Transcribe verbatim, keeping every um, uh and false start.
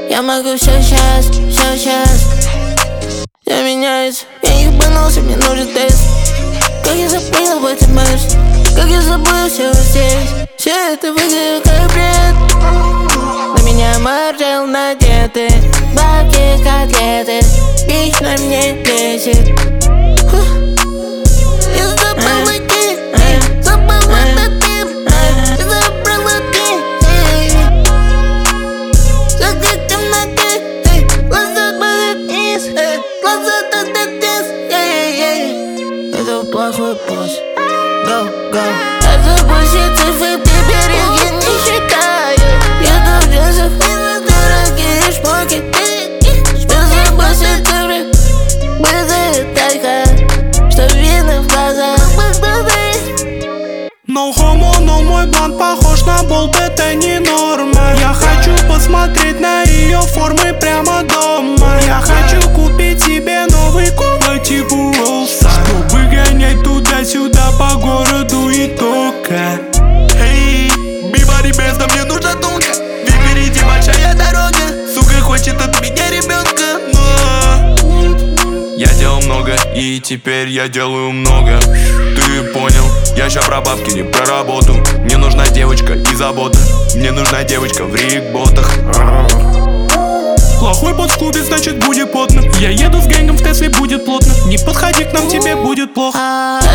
Я могу все сейчас, все сейчас. Я меняюсь, я не ебанулся, мне нужен тест. Как я забыл об этом, Марс, как я забыл все здесь. Все это выглядит как бред. На меня моржел надеты, бабки, котлеты, бич на мне лезет. Я забыл идти, забыл этот мир, забыл идти. Как темноты, глаза падают вниз, глаза падают вниз. Это плохой босс. Go, go. Это bullshit, цифры, теперь я не считаю. Я должен зафилить дорогие шмотки. Список bullshit, цифры, быстрые только, что видно в глазах. No homo, но мой блант похож на болт, это не норма. Я хочу посмотреть на ее формы прямо дома. Я хочу купить себе новый куб по типу Олса, чтобы гонять туда-сюда по городу и только. Эй, бибари безда, мне нужна тонка. Ведь впереди большая дорога. Сука хочет от меня ребенка, но я делал много, и теперь я делаю много. Ты понял, я ща про бабки, не про работу. Мне нужна девочка и забота. Мне нужна девочка в рик-ботах. Плохой бот в клубе, значит будет потно. Я еду с гэнгом в Тесле, будет плотно. Не подходи к нам, тебе будет плохо.